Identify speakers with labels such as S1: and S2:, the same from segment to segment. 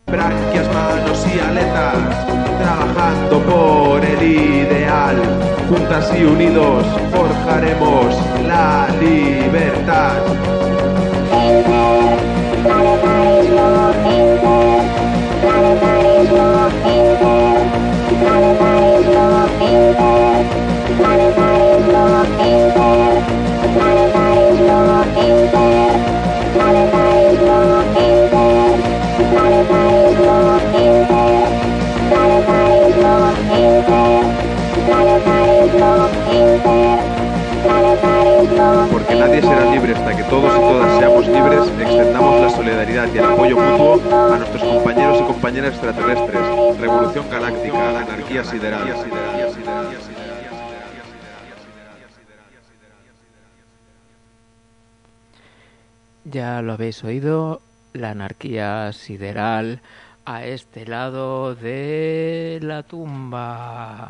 S1: Branquias, manos y aletas, trabajando por el ideal. Juntas y unidos forjaremos la libertad. Porque nadie será libre hasta que todos y todas seamos libres, extendamos la solidaridad y el apoyo mutuo a nuestros compañeros y compañeras extraterrestres. Revolución galáctica, anarquía sideral.
S2: Ya lo habéis oído, la anarquía sideral a este lado de la tumba.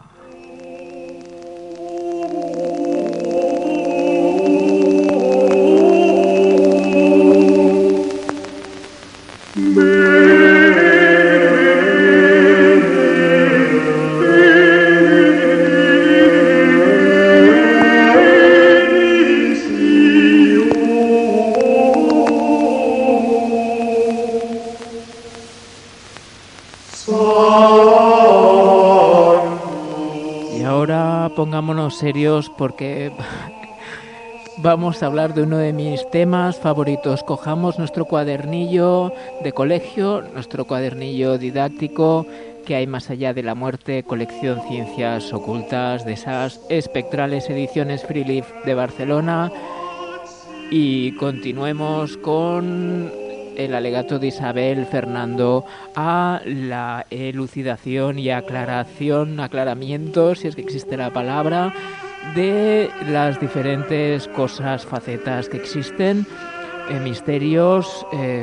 S2: Pongámonos serios porque vamos a hablar de uno de mis temas favoritos. Cojamos nuestro cuadernillo de colegio, nuestro cuadernillo didáctico, que hay más allá de la muerte, colección Ciencias Ocultas, de esas espectrales ediciones Free Leaf de Barcelona, y continuemos con el alegato de Isabel Fernando a la elucidación y aclaramiento, si es que existe la palabra, de las diferentes cosas, facetas que existen, misterios,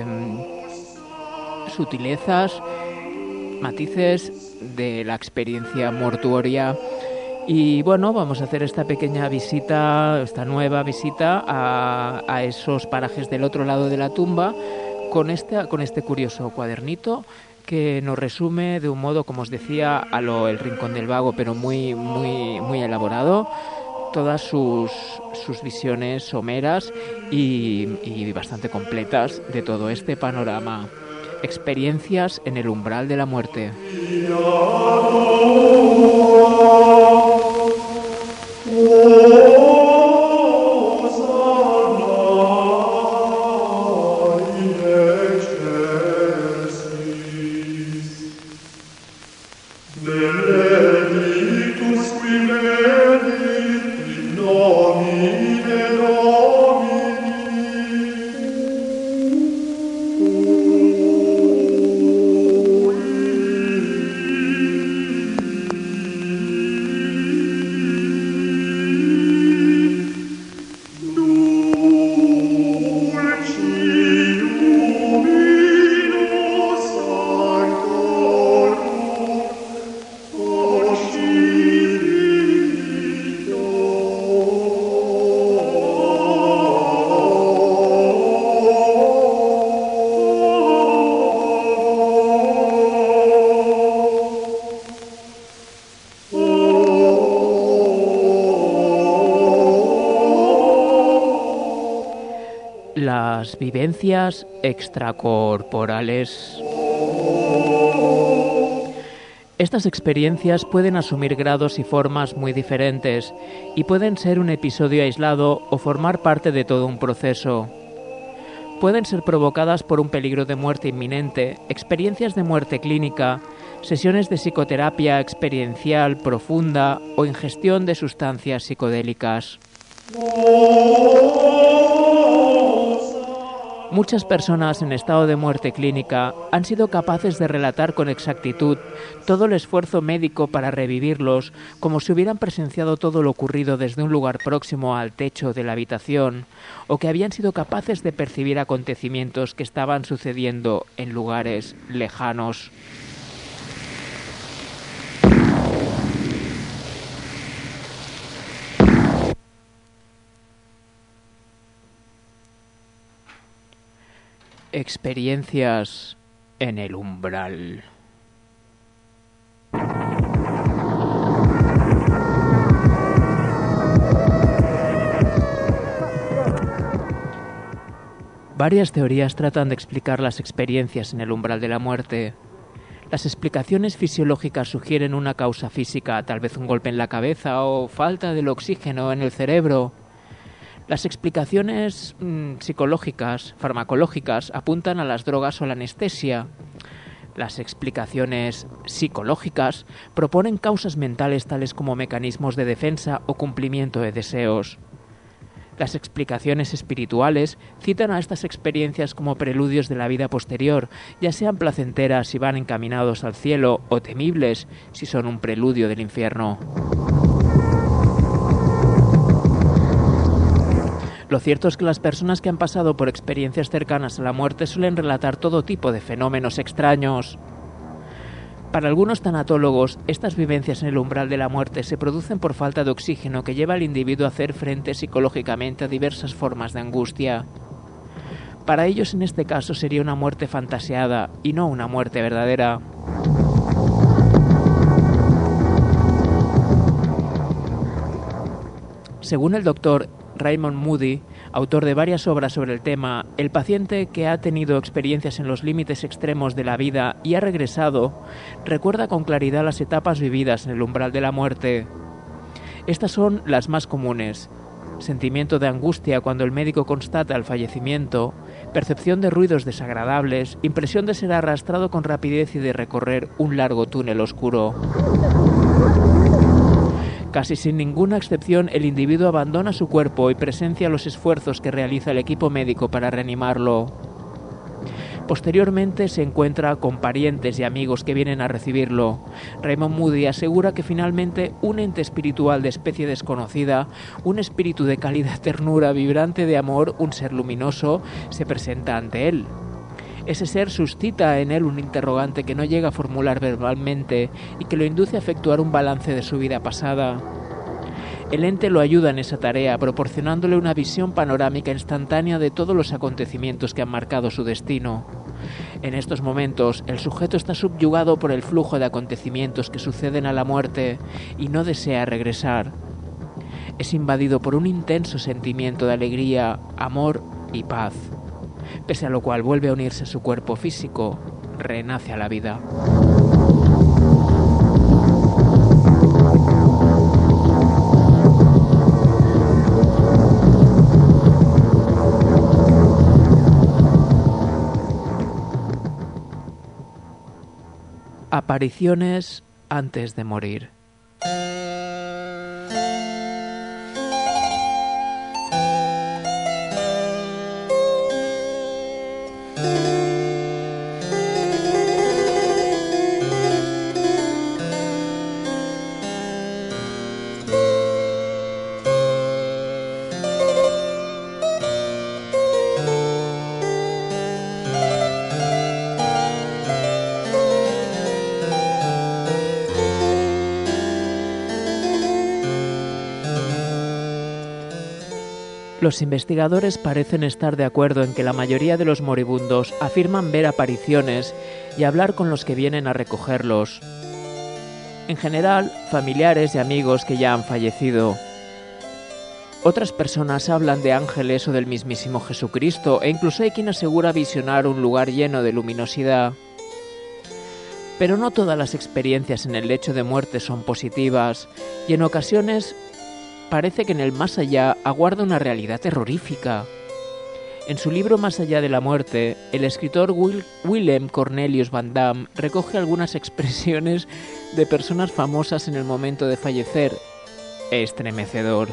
S2: sutilezas, matices de la experiencia mortuoria. Y bueno, vamos a hacer esta pequeña visita, esta nueva visita a esos parajes del otro lado de la tumba, con este curioso cuadernito que nos resume de un modo, como os decía, a lo El Rincón del Vago, pero muy, muy, muy elaborado, todas sus visiones someras y bastante completas de todo este panorama. Experiencias en el umbral de la muerte. Las vivencias extracorporales. Estas experiencias pueden asumir grados y formas muy diferentes y pueden ser un episodio aislado o formar parte de todo un proceso. Pueden ser provocadas por un peligro de muerte inminente, experiencias de muerte clínica, sesiones de psicoterapia experiencial profunda o ingestión de sustancias psicodélicas. Muchas personas en estado de muerte clínica han sido capaces de relatar con exactitud todo el esfuerzo médico para revivirlos, como si hubieran presenciado todo lo ocurrido desde un lugar próximo al techo de la habitación, o que habían sido capaces de percibir acontecimientos que estaban sucediendo en lugares lejanos. Experiencias en el umbral. Varias teorías tratan de explicar las experiencias en el umbral de la muerte. Las explicaciones fisiológicas sugieren una causa física, tal vez un golpe en la cabeza o falta del oxígeno en el cerebro. Las explicaciones psicológicas, farmacológicas, apuntan a las drogas o la anestesia. Las explicaciones psicológicas proponen causas mentales tales como mecanismos de defensa o cumplimiento de deseos. Las explicaciones espirituales citan a estas experiencias como preludios de la vida posterior, ya sean placenteras si van encaminados al cielo o temibles si son un preludio del infierno. Lo cierto es que las personas que han pasado por experiencias cercanas a la muerte suelen relatar todo tipo de fenómenos extraños. Para algunos tanatólogos, estas vivencias en el umbral de la muerte se producen por falta de oxígeno que lleva al individuo a hacer frente psicológicamente a diversas formas de angustia. Para ellos, en este caso, sería una muerte fantaseada y no una muerte verdadera. Según el doctor Raymond Moody, autor de varias obras sobre el tema, el paciente que ha tenido experiencias en los límites extremos de la vida y ha regresado, recuerda con claridad las etapas vividas en el umbral de la muerte. Estas son las más comunes: sentimiento de angustia cuando el médico constata el fallecimiento, percepción de ruidos desagradables, impresión de ser arrastrado con rapidez y de recorrer un largo túnel oscuro. Casi sin ninguna excepción, el individuo abandona su cuerpo y presencia los esfuerzos que realiza el equipo médico para reanimarlo. Posteriormente se encuentra con parientes y amigos que vienen a recibirlo. Raymond Moody asegura que finalmente un ente espiritual de especie desconocida, un espíritu de cálida ternura, vibrante de amor, un ser luminoso, se presenta ante él. Ese ser suscita en él un interrogante que no llega a formular verbalmente y que lo induce a efectuar un balance de su vida pasada. El ente lo ayuda en esa tarea, proporcionándole una visión panorámica instantánea de todos los acontecimientos que han marcado su destino. En estos momentos, el sujeto está subyugado por el flujo de acontecimientos que suceden a la muerte y no desea regresar. Es invadido por un intenso sentimiento de alegría, amor y paz, pese a lo cual vuelve a unirse a su cuerpo físico, renace a la vida. Apariciones antes de morir. Los investigadores parecen estar de acuerdo en que la mayoría de los moribundos afirman ver apariciones y hablar con los que vienen a recogerlos. En general, familiares y amigos que ya han fallecido. Otras personas hablan de ángeles o del mismísimo Jesucristo, e incluso hay quien asegura visionar un lugar lleno de luminosidad. Pero no todas las experiencias en el lecho de muerte son positivas, y en ocasiones parece que en el más allá aguarda una realidad terrorífica. En su libro Más allá de la muerte, el escritor Willem Cornelius Van Damme recoge algunas expresiones de personas famosas en el momento de fallecer. Estremecedor.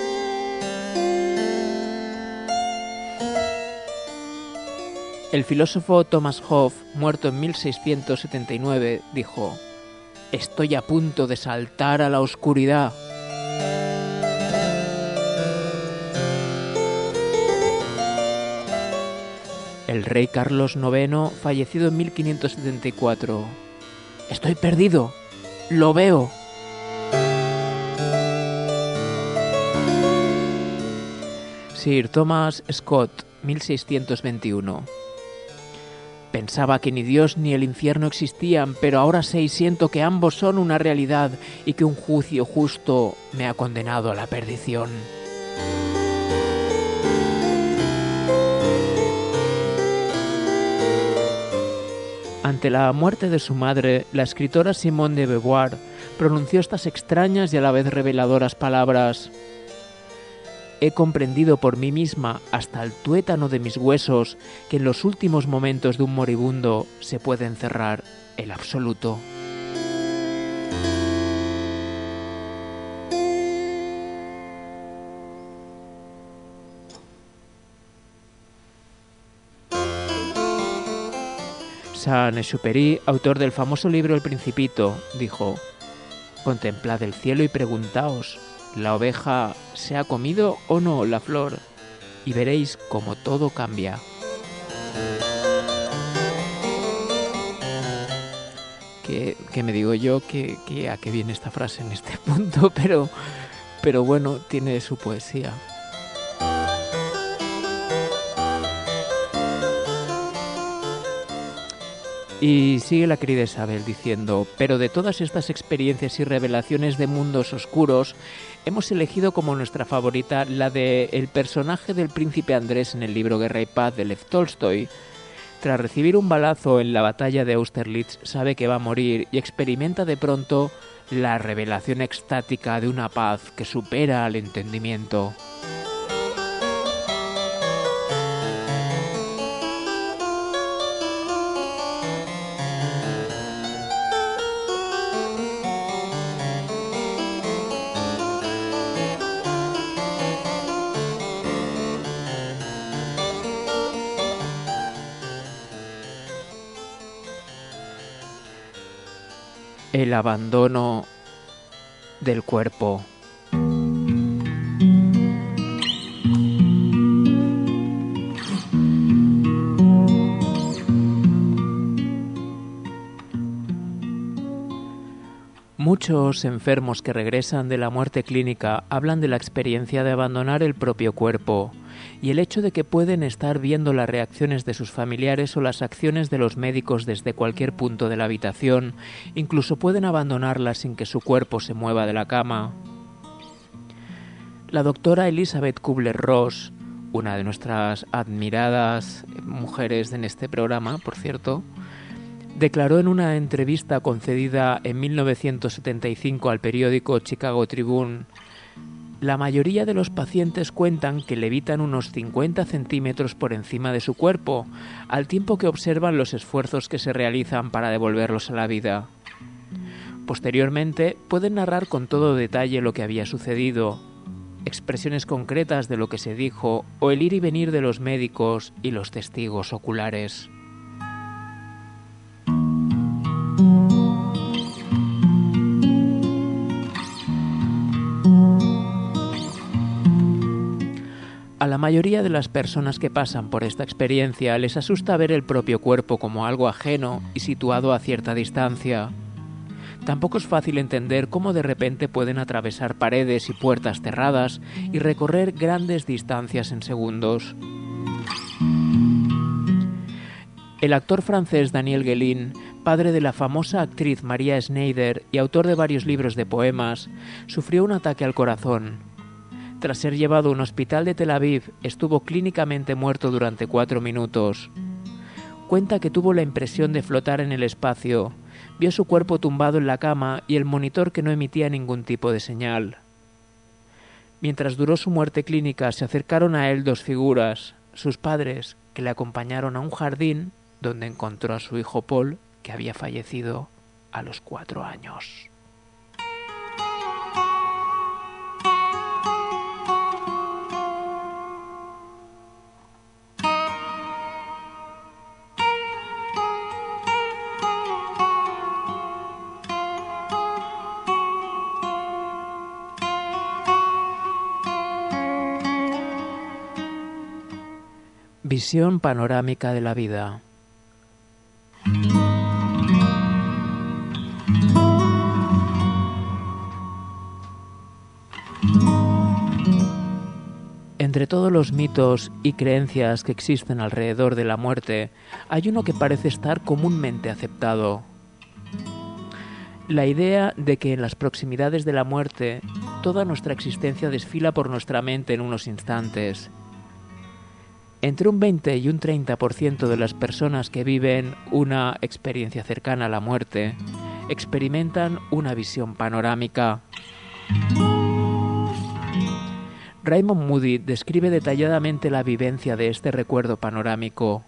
S2: El filósofo Thomas Hobbes, muerto en 1679, dijo: «Estoy a punto de saltar a la oscuridad». El rey Carlos IX, fallecido en 1574. «Estoy perdido. Lo veo». Sir Thomas Scott, 1621. Pensaba que ni Dios ni el infierno existían, pero ahora sé y siento que ambos son una realidad y que un juicio justo me ha condenado a la perdición. Ante la muerte de su madre, la escritora Simone de Beauvoir pronunció estas extrañas y a la vez reveladoras palabras: «He comprendido por mí misma, hasta el tuétano de mis huesos, que en los últimos momentos de un moribundo se puede encerrar el absoluto». Saint-Exupéry, autor del famoso libro El Principito, dijo: «Contemplad el cielo y preguntaos, ¿la oveja se ha comido o no la flor? Y veréis cómo todo cambia». ¿Qué me digo yo? Que a qué viene esta frase en este punto, pero bueno, tiene su poesía. Y sigue la querida Isabel diciendo: «Pero de todas estas experiencias y revelaciones de mundos oscuros, hemos elegido como nuestra favorita la de el personaje del príncipe Andrés en el libro Guerra y Paz de Lev Tolstoy. Tras recibir un balazo en la batalla de Austerlitz, sabe que va a morir y experimenta de pronto la revelación extática de una paz que supera al entendimiento». El abandono del cuerpo. Muchos enfermos que regresan de la muerte clínica hablan de la experiencia de abandonar el propio cuerpo y el hecho de que pueden estar viendo las reacciones de sus familiares o las acciones de los médicos desde cualquier punto de la habitación, incluso pueden abandonarlas sin que su cuerpo se mueva de la cama. La doctora Elizabeth Kubler-Ross, una de nuestras admiradas mujeres en este programa, por cierto, declaró en una entrevista concedida en 1975 al periódico Chicago Tribune: «La mayoría de los pacientes cuentan que levitan unos 50 centímetros por encima de su cuerpo, al tiempo que observan los esfuerzos que se realizan para devolverlos a la vida. Posteriormente, pueden narrar con todo detalle lo que había sucedido, expresiones concretas de lo que se dijo o el ir y venir de los médicos y los testigos oculares». A la mayoría de las personas que pasan por esta experiencia les asusta ver el propio cuerpo como algo ajeno y situado a cierta distancia. Tampoco es fácil entender cómo de repente pueden atravesar paredes y puertas cerradas y recorrer grandes distancias en segundos. El actor francés Daniel Guéline, padre de la famosa actriz Maria Schneider y autor de varios libros de poemas, sufrió un ataque al corazón. Tras ser llevado a un hospital de Tel Aviv, estuvo clínicamente muerto durante 4 minutos. Cuenta que tuvo la impresión de flotar en el espacio, vio su cuerpo tumbado en la cama y el monitor que no emitía ningún tipo de señal. Mientras duró su muerte clínica, se acercaron a él 2 figuras, sus padres, que le acompañaron a un jardín donde encontró a su hijo Paul, que había fallecido a los 4 años. Visión panorámica de la vida. Entre todos los mitos y creencias que existen alrededor de la muerte, hay uno que parece estar comúnmente aceptado. La idea de que en las proximidades de la muerte, toda nuestra existencia desfila por nuestra mente en unos instantes. Entre un 20 y un 30% de las personas que viven una experiencia cercana a la muerte experimentan una visión panorámica. Raymond Moody describe detalladamente la vivencia de este recuerdo panorámico.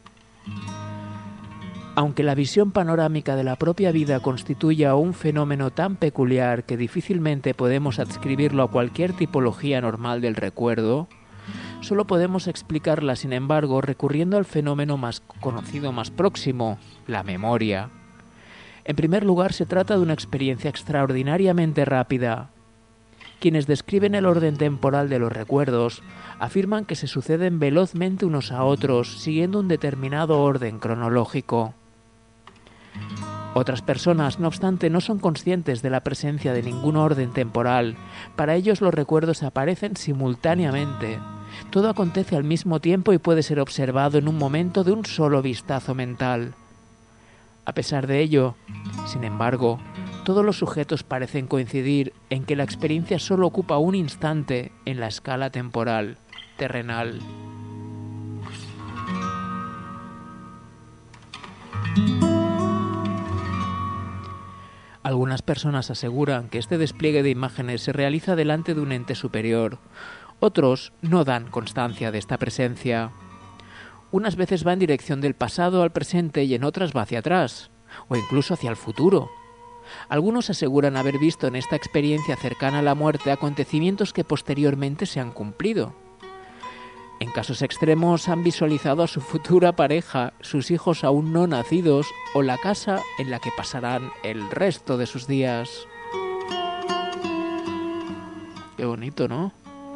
S2: Aunque la visión panorámica de la propia vida constituya un fenómeno tan peculiar que difícilmente podemos adscribirlo a cualquier tipología normal del recuerdo, solo podemos explicarla, sin embargo, recurriendo al fenómeno más conocido, más próximo, la memoria. En primer lugar, se trata de una experiencia extraordinariamente rápida. Quienes describen el orden temporal de los recuerdos afirman que se suceden velozmente unos a otros, siguiendo un determinado orden cronológico. Otras personas, no obstante, no son conscientes de la presencia de ningún orden temporal. Para ellos los recuerdos aparecen simultáneamente. Todo acontece al mismo tiempo y puede ser observado en un momento de un solo vistazo mental. A pesar de ello, sin embargo, todos los sujetos parecen coincidir en que la experiencia solo ocupa un instante en la escala temporal terrenal. Algunas personas aseguran que este despliegue de imágenes se realiza delante de un ente superior. Otros no dan constancia de esta presencia. Unas veces va en dirección del pasado al presente y en otras va hacia atrás, o incluso hacia el futuro. Algunos aseguran haber visto en esta experiencia cercana a la muerte acontecimientos que posteriormente se han cumplido. En casos extremos han visualizado a su futura pareja, sus hijos aún no nacidos o la casa en la que pasarán el resto de sus días. Qué bonito, ¿no?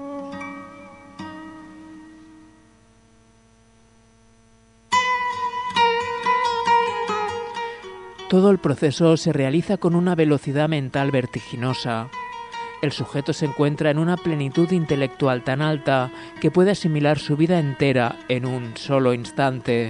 S2: Todo el proceso se realiza con una velocidad mental vertiginosa. El sujeto se encuentra en una plenitud intelectual tan alta que puede asimilar su vida entera en un solo instante.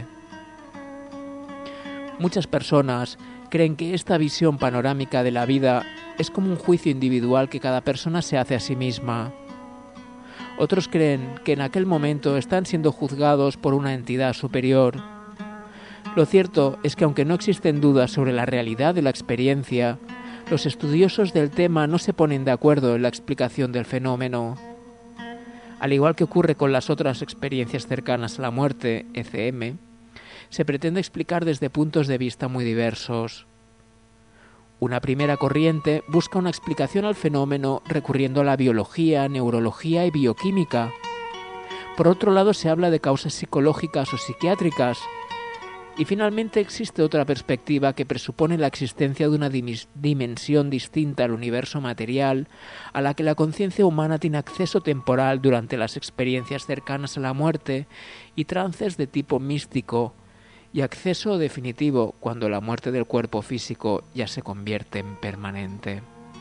S2: Muchas personas creen que esta visión panorámica de la vida es como un juicio individual que cada persona se hace a sí misma. Otros creen que en aquel momento están siendo juzgados por una entidad superior. Lo cierto es que aunque no existen dudas sobre la realidad de la experiencia, los estudiosos del tema no se ponen de acuerdo en la explicación del fenómeno. Al igual que ocurre con las otras experiencias cercanas a la muerte, ECM, se pretende explicar desde puntos de vista muy diversos. Una primera corriente busca una explicación al fenómeno recurriendo a la biología, neurología y bioquímica. Por otro lado, se habla de causas psicológicas o psiquiátricas. Y finalmente existe otra perspectiva que presupone la existencia de una dimensión distinta al universo material, a la que la conciencia humana tiene acceso temporal durante las experiencias cercanas a la muerte y trances de tipo místico, y acceso definitivo cuando la muerte del cuerpo físico ya se convierte en permanente.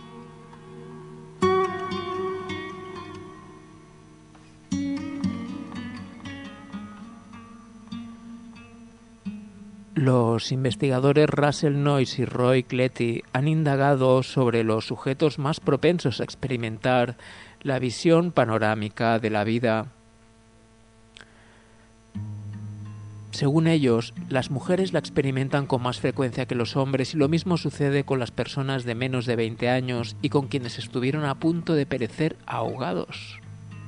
S2: Los investigadores Russell Noyce y Roy Cletty han indagado sobre los sujetos más propensos a experimentar la visión panorámica de la vida. Según ellos, las mujeres la experimentan con más frecuencia que los hombres y lo mismo sucede con las personas de menos de 20 años y con quienes estuvieron a punto de perecer ahogados.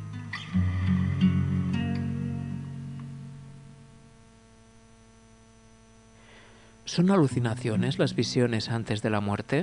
S2: ¿Son alucinaciones las visiones antes de la muerte?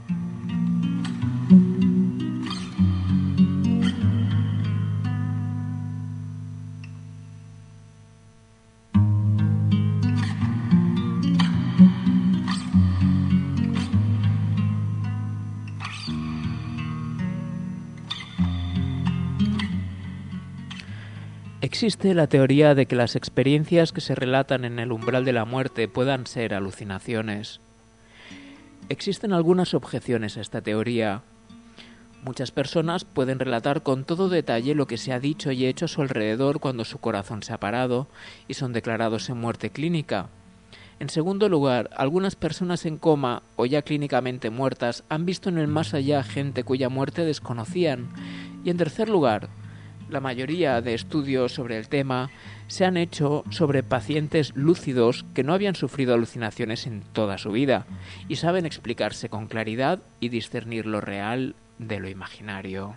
S2: Existe la teoría de que las experiencias que se relatan en el umbral de la muerte puedan ser alucinaciones. Existen algunas objeciones a esta teoría. Muchas personas pueden relatar con todo detalle lo que se ha dicho y hecho a su alrededor cuando su corazón se ha parado y son declarados en muerte clínica. En segundo lugar, algunas personas en coma o ya clínicamente muertas han visto en el más allá gente cuya muerte desconocían. Y en tercer lugar, la mayoría de estudios sobre el tema se han hecho sobre pacientes lúcidos que no habían sufrido alucinaciones en toda su vida y saben explicarse con claridad y discernir lo real de lo imaginario.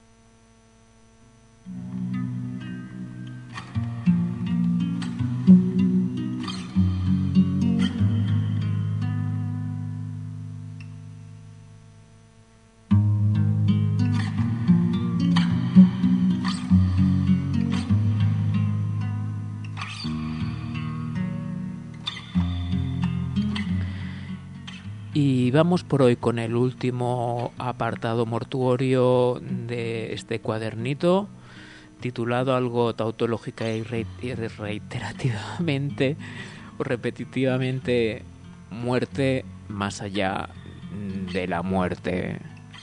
S2: Y vamos por hoy con el último apartado mortuorio de este cuadernito, titulado algo tautológica y reiterativamente o repetitivamente: muerte más allá de la muerte.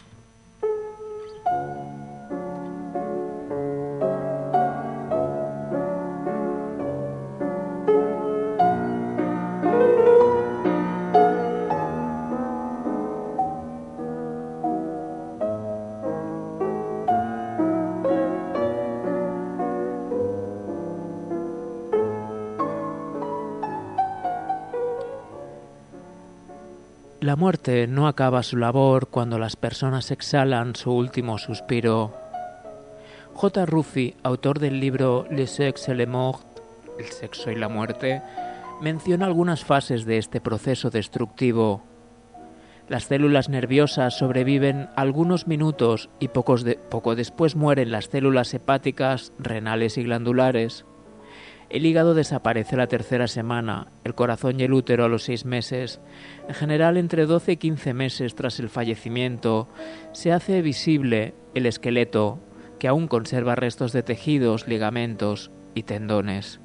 S2: La muerte no acaba su labor cuando las personas exhalan su último suspiro. J. Ruffy, autor del libro Le sexe et la mort, El sexo y la muerte, menciona algunas fases de este proceso destructivo. Las células nerviosas sobreviven algunos minutos y poco después mueren las células hepáticas, renales y glandulares. El hígado desaparece la tercera semana, el corazón y el útero a los 6 meses. En general, entre 12 y 15 meses tras el fallecimiento, se hace visible el esqueleto, que aún conserva restos de tejidos, ligamentos y tendones.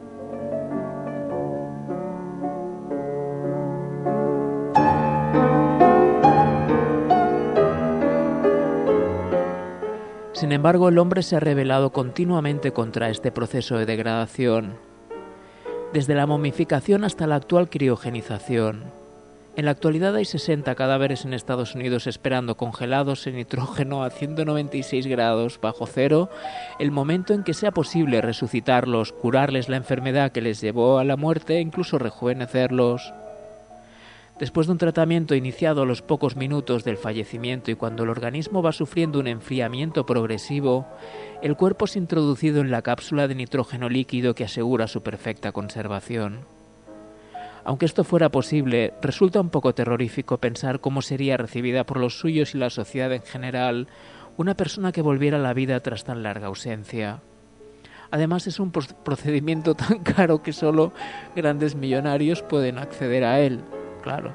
S2: Sin embargo, el hombre se ha rebelado continuamente contra este proceso de degradación, desde la momificación hasta la actual criogenización. En la actualidad hay 60 cadáveres en Estados Unidos esperando congelados en nitrógeno a 196 grados bajo cero el momento en que sea posible resucitarlos, curarles la enfermedad que les llevó a la muerte e incluso rejuvenecerlos. Después de un tratamiento iniciado a los pocos minutos del fallecimiento y cuando el organismo va sufriendo un enfriamiento progresivo, el cuerpo es introducido en la cápsula de nitrógeno líquido que asegura su perfecta conservación. Aunque esto fuera posible, resulta un poco terrorífico pensar cómo sería recibida por los suyos y la sociedad en general una persona que volviera a la vida tras tan larga ausencia. Además, es un procedimiento tan caro que solo grandes millonarios pueden acceder a él. Claro.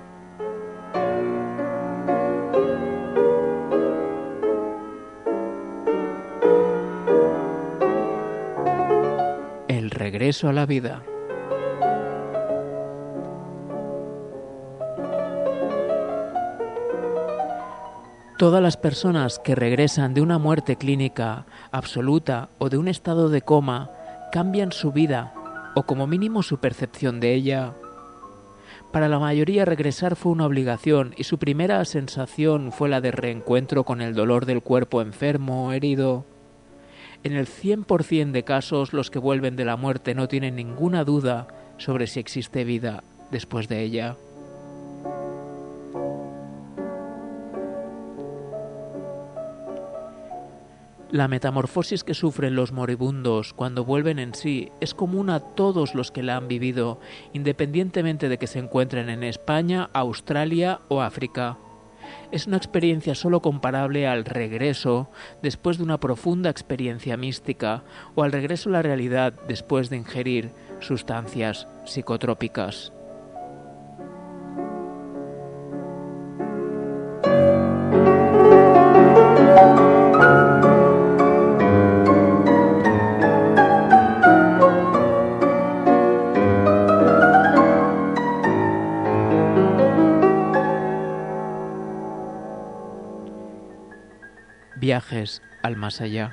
S2: El regreso a la vida. Todas las personas que regresan de una muerte clínica absoluta o de un estado de coma cambian su vida, o como mínimo su percepción de ella. Para la mayoría regresar fue una obligación y su primera sensación fue la de reencuentro con el dolor del cuerpo enfermo o herido. En el 100% de casos, los que vuelven de la muerte no tienen ninguna duda sobre si existe vida después de ella. La metamorfosis que sufren los moribundos cuando vuelven en sí es común a todos los que la han vivido, independientemente de que se encuentren en España, Australia o África. Es una experiencia solo comparable al regreso después de una profunda experiencia mística o al regreso a la realidad después de ingerir sustancias psicotrópicas. Viajes al más allá.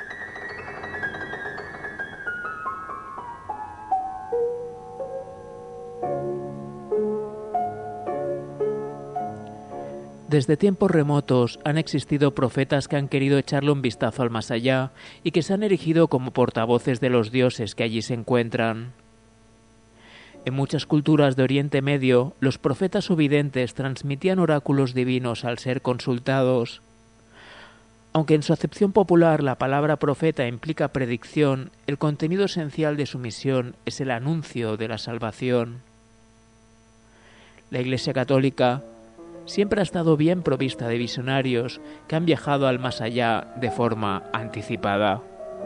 S2: Desde tiempos remotos han existido profetas que han querido echarle un vistazo al más allá y que se han erigido como portavoces de los dioses que allí se encuentran. En muchas culturas de Oriente Medio, los profetas o videntes transmitían oráculos divinos al ser consultados. Aunque en su acepción popular la palabra profeta implica predicción, el contenido esencial de su misión es el anuncio de la salvación. La Iglesia Católica siempre ha estado bien provista de visionarios que han viajado al más allá de forma anticipada.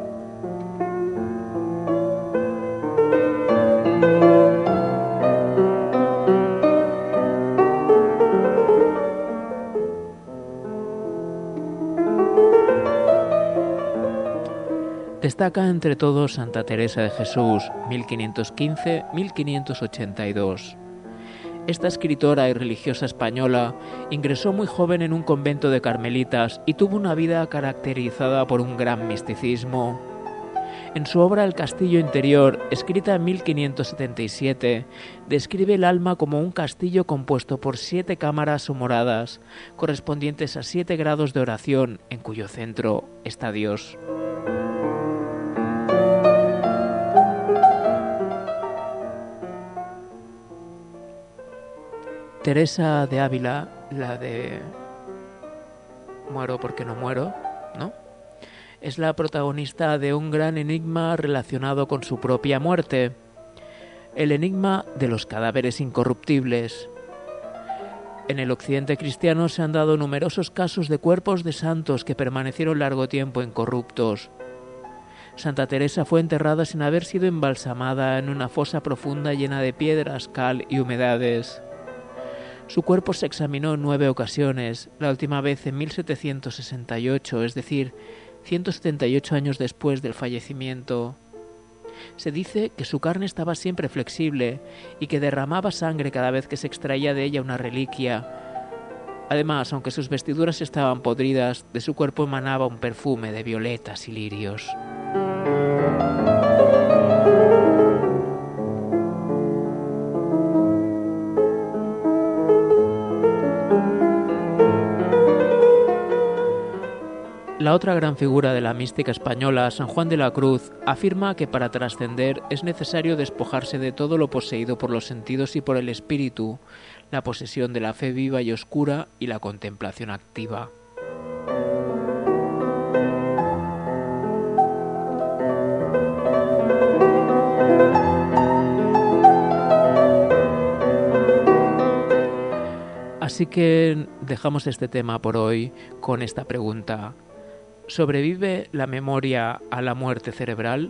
S2: Destaca entre todos Santa Teresa de Jesús, 1515-1582. Esta escritora y religiosa española ingresó muy joven en un convento de carmelitas y tuvo una vida caracterizada por un gran misticismo. En su obra El castillo interior, escrita en 1577, describe el alma como un castillo compuesto por 7 cámaras o moradas, correspondientes a 7 grados de oración, en cuyo centro está Dios. Teresa de Ávila, la de Muero porque no muero, ¿no? Es la protagonista de un gran enigma relacionado con su propia muerte, el enigma de los cadáveres incorruptibles. En el occidente cristiano se han dado numerosos casos de cuerpos de santos que permanecieron largo tiempo incorruptos. Santa Teresa fue enterrada sin haber sido embalsamada en una fosa profunda llena de piedras, cal y humedades. Su cuerpo se examinó en 9 ocasiones, la última vez en 1768, es decir, 178 años después del fallecimiento. Se dice que su carne estaba siempre flexible y que derramaba sangre cada vez que se extraía de ella una reliquia. Además, aunque sus vestiduras estaban podridas, de su cuerpo emanaba un perfume de violetas y lirios. La otra gran figura de la mística española, San Juan de la Cruz, afirma que para trascender es necesario despojarse de todo lo poseído por los sentidos y por el espíritu, la posesión de la fe viva y oscura y la contemplación activa. Así que dejamos este tema por hoy con esta pregunta. ¿Sobrevive la memoria a la muerte cerebral?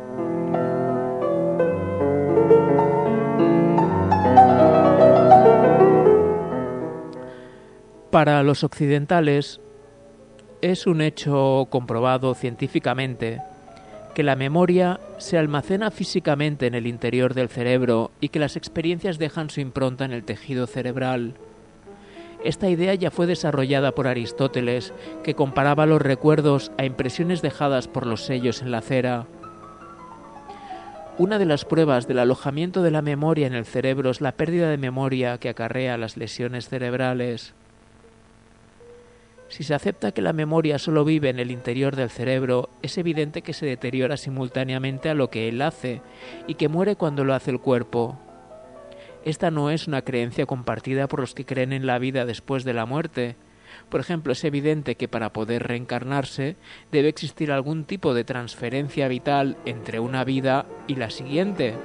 S2: Para los occidentales es un hecho comprobado científicamente que la memoria se almacena físicamente en el interior del cerebro y que las experiencias dejan su impronta en el tejido cerebral. Esta idea ya fue desarrollada por Aristóteles, que comparaba los recuerdos a impresiones dejadas por los sellos en la cera. Una de las pruebas del alojamiento de la memoria en el cerebro es la pérdida de memoria que acarrea las lesiones cerebrales. Si se acepta que la memoria solo vive en el interior del cerebro, es evidente que se deteriora simultáneamente a lo que él hace y que muere cuando lo hace el cuerpo. Esta no es una creencia compartida por los que creen en la vida después de la muerte. Por ejemplo, es evidente que para poder reencarnarse debe existir algún tipo de transferencia vital entre una vida y la siguiente.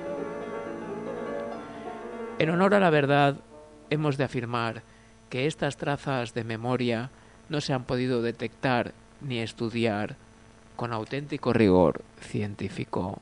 S2: En honor a la verdad, hemos de afirmar que estas trazas de memoria no se han podido detectar ni estudiar con auténtico rigor científico.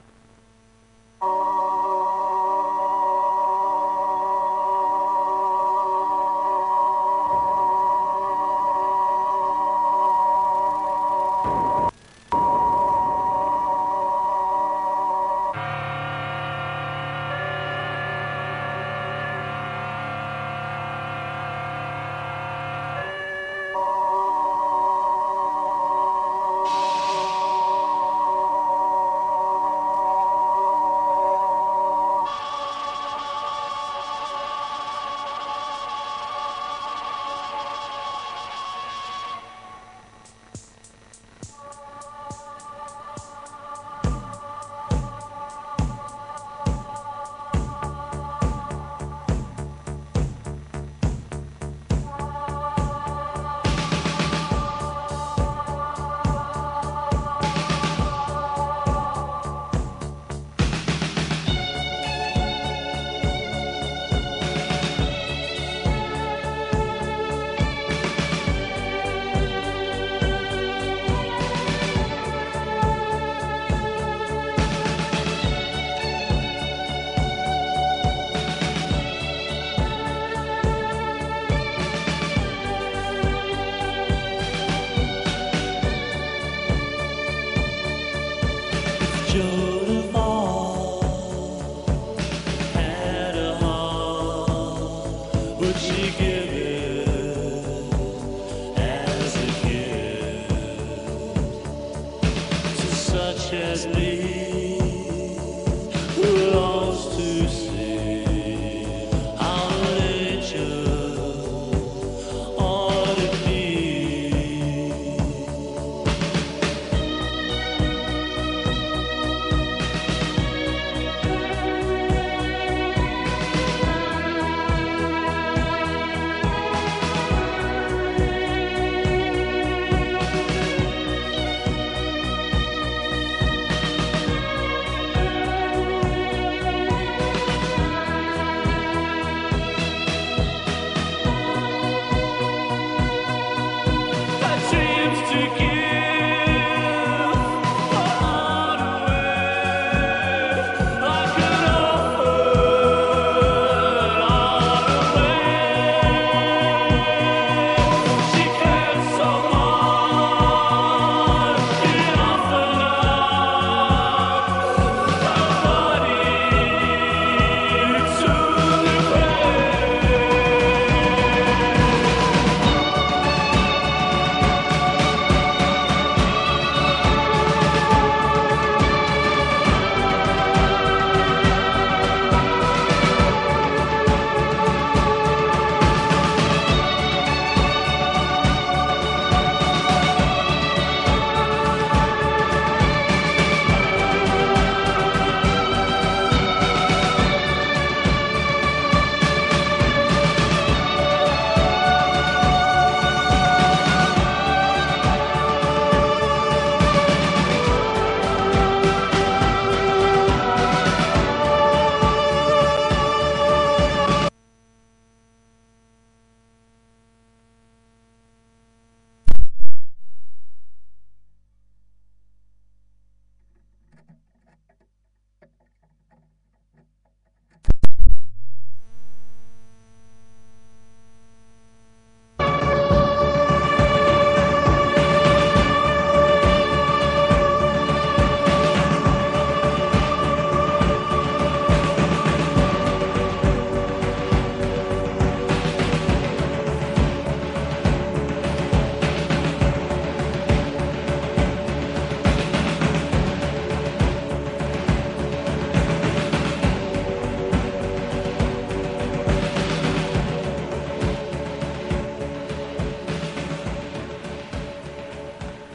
S3: As me.